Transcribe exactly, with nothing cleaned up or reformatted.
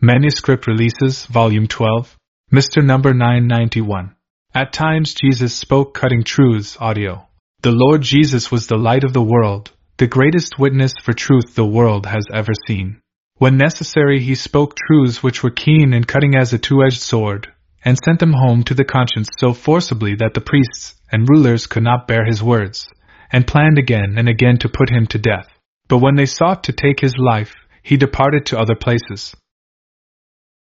Manuscript Releases, Volume twelve, Mister Number nine ninety-one. At times Jesus spoke cutting truths, audio. The Lord Jesus was the light of the world, the greatest witness for truth the world has ever seen. When necessary, he spoke truths which were keen and cutting as a two-edged sword, and sent them home to the conscience so forcibly that the priests and rulers could not bear his words, and planned again and again to put him to death. But when they sought to take his life, he departed to other places.